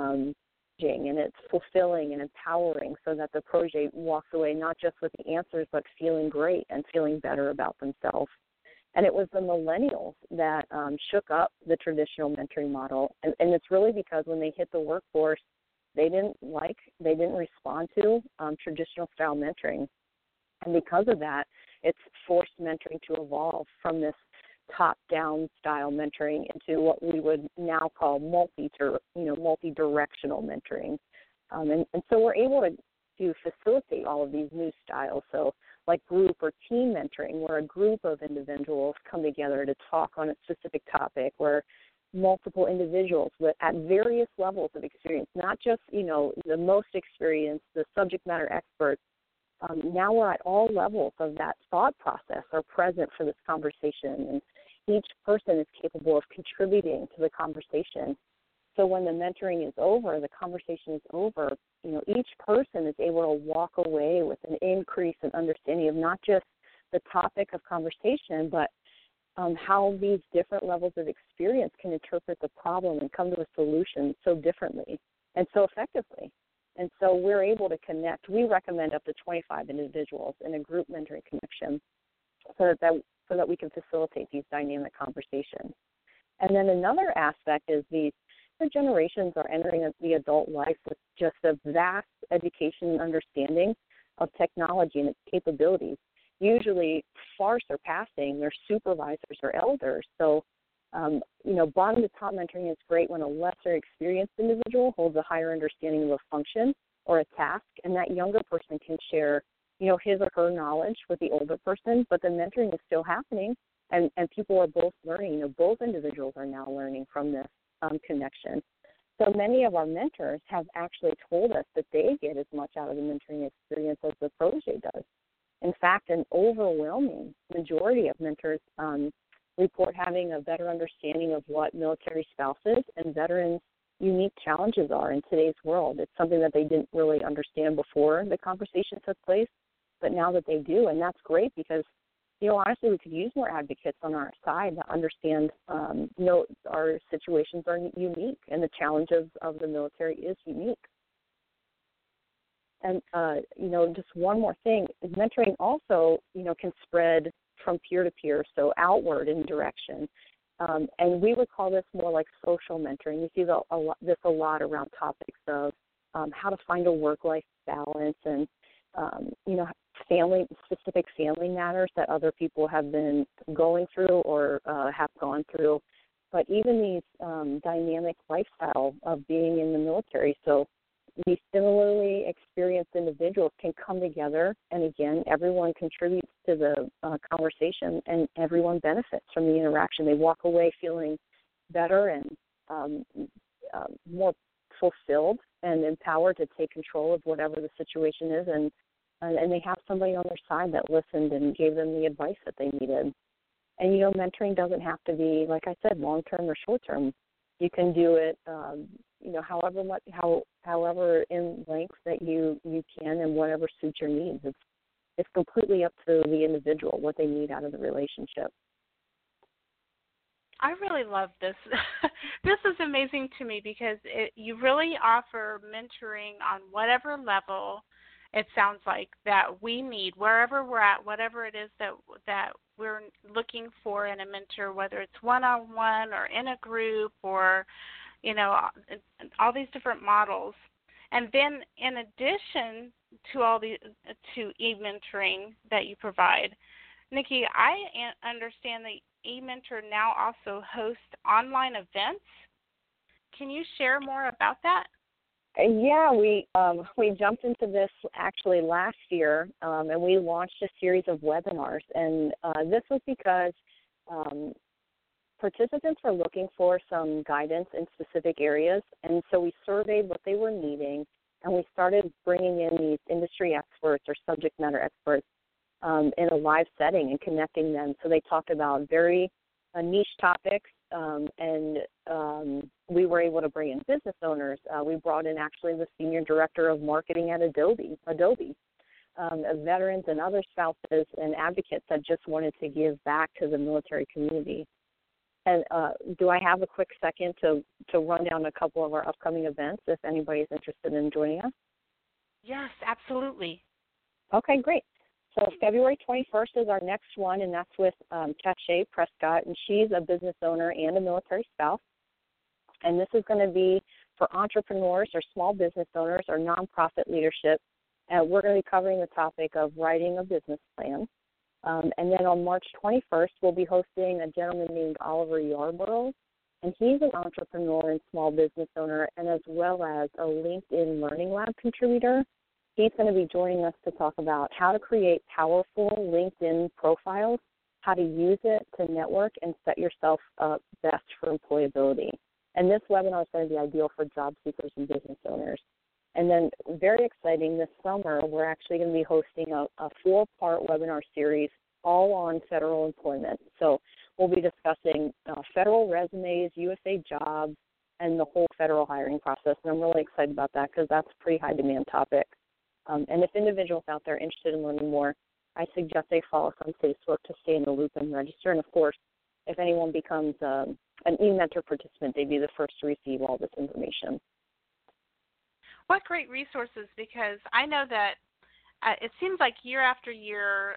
and it's fulfilling and empowering, so that the protege walks away not just with the answers, but feeling great and feeling better about themselves. And it was the millennials that shook up the traditional mentoring model, and it's really because when they hit the workforce, they didn't respond to traditional style mentoring. And because of that, it's forced mentoring to evolve from this top-down style mentoring into what we would now call multi-directional mentoring. And so we're able to facilitate all of these new styles. So like group or team mentoring, where a group of individuals come together to talk on a specific topic, where multiple individuals at various levels of experience, not just, the most experienced, the subject matter experts. Now we're at all levels of that thought process are present for this conversation, and each person is capable of contributing to the conversation. So when the mentoring is over, the conversation is over, each person is able to walk away with an increase in understanding of not just the topic of conversation, but how these different levels of experience can interpret the problem and come to a solution so differently and so effectively. And so we're able to connect. We recommend up to 25 individuals in a group mentoring connection so that we can facilitate these dynamic conversations. And then another aspect is the generations are entering the adult life with just a vast education and understanding of technology and its capabilities, usually far surpassing their supervisors or elders. So, bottom to top mentoring is great when a lesser experienced individual holds a higher understanding of a function or a task, and that younger person can share, his or her knowledge with the older person, but the mentoring is still happening, and people are both learning. Both individuals are now learning from this connection. So many of our mentors have actually told us that they get as much out of the mentoring experience as the protege does. In fact, an overwhelming majority of mentors report having a better understanding of what military spouses and veterans' unique challenges are in today's world. It's something that they didn't really understand before the conversation took place, but now that they do, and that's great because, honestly, we could use more advocates on our side to understand, our situations are unique and the challenges of the military is unique. And, just one more thing, mentoring also, can spread from peer to peer, so outward in direction. And we would call this more like social mentoring. We see this a lot around topics of how to find a work-life balance and, specific family matters that other people have been going through or have gone through. But even these dynamic lifestyle of being in the military. So these similarly experienced individuals can come together, and again, everyone contributes to the conversation, and everyone benefits from the interaction. They walk away feeling better and more fulfilled and empowered to take control of whatever the situation is, and they have somebody on their side that listened and gave them the advice that they needed. And, mentoring doesn't have to be, like I said, long-term or short-term. You can do it, however in length that you can, and whatever suits your needs. It's completely up to the individual what they need out of the relationship. I really love this. This is amazing to me because you really offer mentoring on whatever level it sounds like that we need, wherever we're at, whatever it is that we're looking for in a mentor, whether it's one-on-one or in a group or, all these different models. And then in addition to to e-mentoring that you provide, Nikki, I understand that eMentor now also hosts online events. Can you share more about that? Yeah, we jumped into this actually last year, and we launched a series of webinars. And this was because participants were looking for some guidance in specific areas, and so we surveyed what they were needing, and we started bringing in these industry experts or subject matter experts in a live setting and connecting them. So they talked about very niche topics, and we were able to bring in business owners. We brought in actually the senior director of marketing at Adobe, veterans and other spouses and advocates that just wanted to give back to the military community. And do I have a quick second to run down a couple of our upcoming events if anybody's interested in joining us? Yes, absolutely. Okay, great. So February 21st is our next one, and that's with Cache Prescott, and she's a business owner and a military spouse. And this is going to be for entrepreneurs or small business owners or nonprofit leadership. And we're going to be covering the topic of writing a business plan. And then on March 21st, we'll be hosting a gentleman named Oliver Yarborough, and he's an entrepreneur and small business owner, and as well as a LinkedIn Learning Lab contributor. He's going to be joining us to talk about how to create powerful LinkedIn profiles, how to use it to network and set yourself up best for employability. And this webinar is going to be ideal for job seekers and business owners. And then very exciting, this summer, we're actually going to be hosting a 4-part webinar series all on federal employment. So we'll be discussing federal resumes, USA jobs, and the whole federal hiring process. And I'm really excited about that because that's a pretty high demand topic. And if individuals out there are interested in learning more, I suggest they follow us on Facebook to stay in the loop and register. And, of course, if anyone becomes an eMentor participant, they'd be the first to receive all this information. What great resources, because I know that it seems like year after year,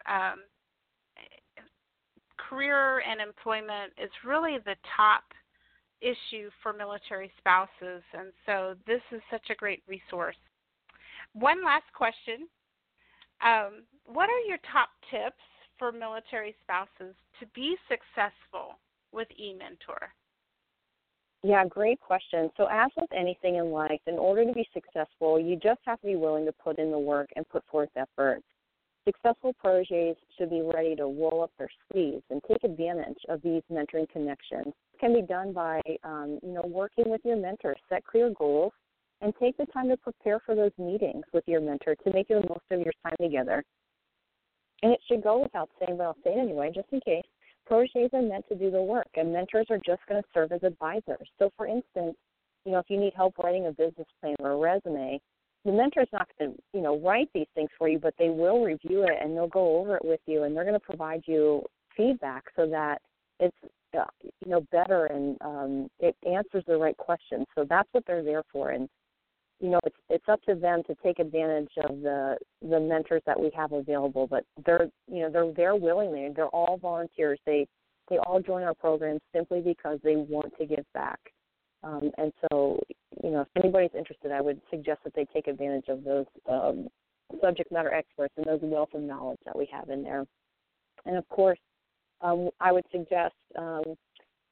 career and employment is really the top issue for military spouses, and so this is such a great resource. One last question. What are your top tips for military spouses to be successful with eMentor? Yeah, great question. So as with anything in life, in order to be successful, you just have to be willing to put in the work and put forth effort. Successful protégés should be ready to roll up their sleeves and take advantage of these mentoring connections. It can be done by, working with your mentor, set clear goals, and take the time to prepare for those meetings with your mentor to make the most of your time together. And it should go without saying, but I'll say it anyway, just in case. Protégés are meant to do the work, and mentors are just going to serve as advisors. So, for instance, if you need help writing a business plan or a resume, the mentor is not going to, write these things for you, but they will review it and they'll go over it with you, and they're going to provide you feedback so that it's, better and it answers the right questions. So that's what they're there for, and it's up to them to take advantage of the mentors that we have available. But they're there willingly. They're all volunteers. They all join our programs simply because they want to give back. And so, if anybody's interested, I would suggest that they take advantage of those subject matter experts and those wealth of knowledge that we have in there. And of course, I would suggest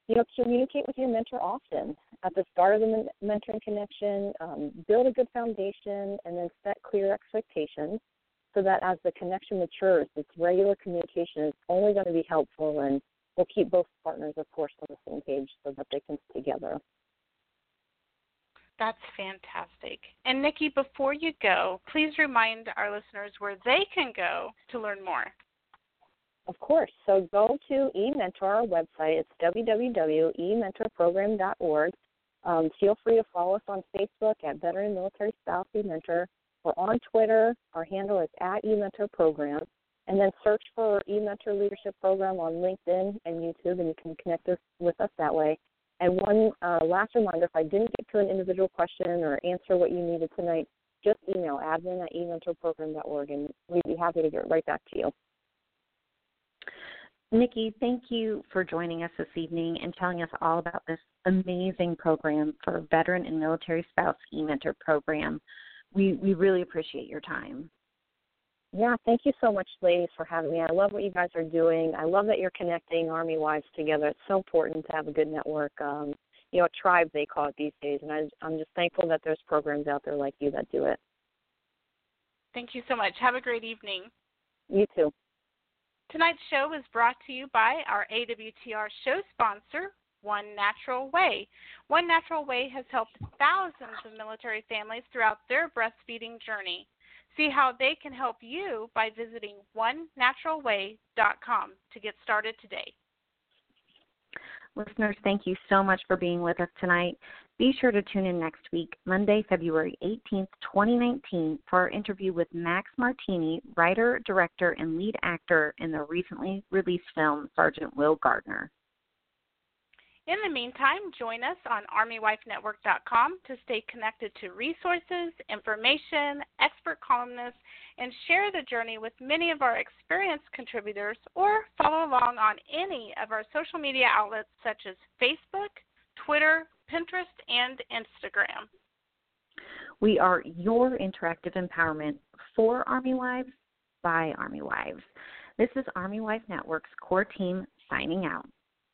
communicate with your mentor often. At the start of the mentoring connection, build a good foundation and then set clear expectations so that as the connection matures, this regular communication is only going to be helpful and will keep both partners, of course, on the same page so that they can stay together. That's fantastic. And Nikki, before you go, please remind our listeners where they can go to learn more. Of course. So go to eMentor, our website. It's www.ementorprogram.org. Feel free to follow us on Facebook at Veteran Military Spouse eMentor. We're on Twitter. Our handle is @eMentorProgram. And then search for eMentor Leadership Program on LinkedIn and YouTube, and you can connect with us that way. And one last reminder, if I didn't get to an individual question or answer what you needed tonight, just email admin@ementorprogram.org, and we'd be happy to get right back to you. Nikki, thank you for joining us this evening and telling us all about this amazing program for Veteran and Military Spouse eMentor program. We really appreciate your time. Yeah, thank you so much, ladies, for having me. I love what you guys are doing. I love that you're connecting Army wives together. It's so important to have a good network, a tribe they call it these days. And I'm just thankful that there's programs out there like you that do it. Thank you so much. Have a great evening. You too. Tonight's show is brought to you by our AWTR show sponsor, One Natural Way. One Natural Way has helped thousands of military families throughout their breastfeeding journey. See how they can help you by visiting onenaturalway.com to get started today. Listeners, thank you so much for being with us tonight. Be sure to tune in next week, Monday, February 18th, 2019, for our interview with Max Martini, writer, director, and lead actor in the recently released film, Sergeant Will Gardner. In the meantime, join us on ArmyWifeNetwork.com to stay connected to resources, information, expert columnists, and share the journey with many of our experienced contributors, or follow along on any of our social media outlets such as Facebook, Twitter, Pinterest, and Instagram. We are your interactive empowerment for Army Wives by Army Wives. This is Army Wife Network's core team signing out.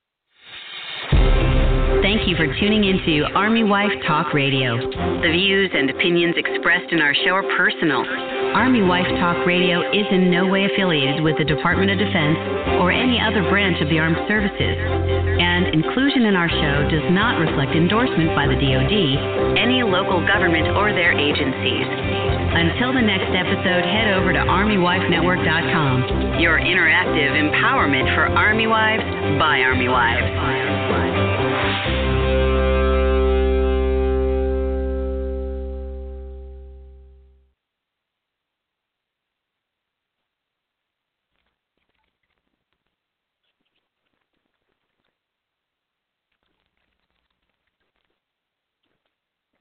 Thank you for tuning into Army Wife Talk Radio. The views and opinions expressed in our show are personal. Army Wife Talk Radio is in no way affiliated with the Department of Defense or any other branch of the Armed Services, and inclusion in our show does not reflect endorsement by the DoD, any local government, or their agencies. Until the next episode, head over to ArmyWifeNetwork.com, your interactive empowerment for Army Wives by Army Wives.